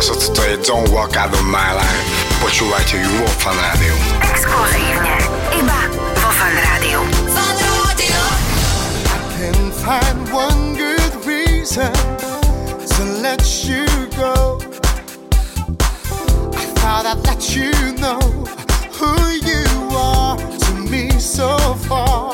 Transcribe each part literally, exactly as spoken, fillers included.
prosto tutaj Don't Walk Out of My Life. Počúvajte ju vo Fan Rádiu. Exkluzívne iba vo Fan Rádiu. Fan Rádiu. I can find one good reason to let you go. I thought I'd let you know who you are to me so far.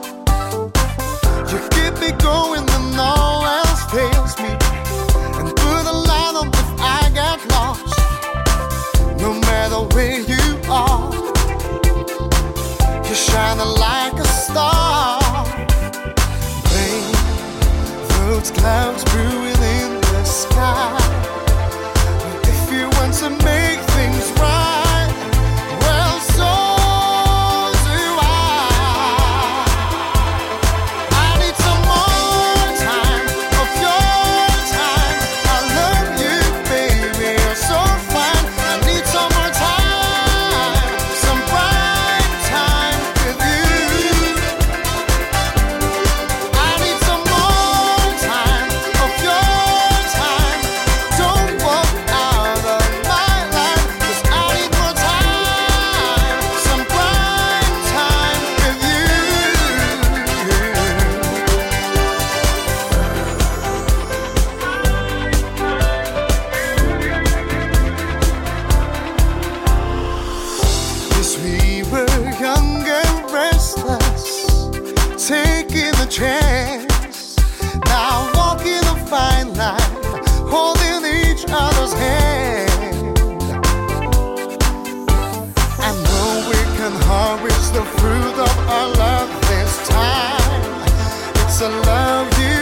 You keep me going when all else fails me, and through the line of if I get lost, no matter where you are, you're shining like a star. Rain, those clouds brewing in the sky. If you want to make things right, well, so do I. I need some more time of your time. I love you, baby, you're so fine. I need some more time, some bright time with you. I need some more time of your time. Don't walk out of my life, 'cause I need more time, some bright time with you. Yes, we were young and restless, taking a chance. Now walking a fine line, holding each other's hand. I know we can harvest the fruit of our love this time. It's a love you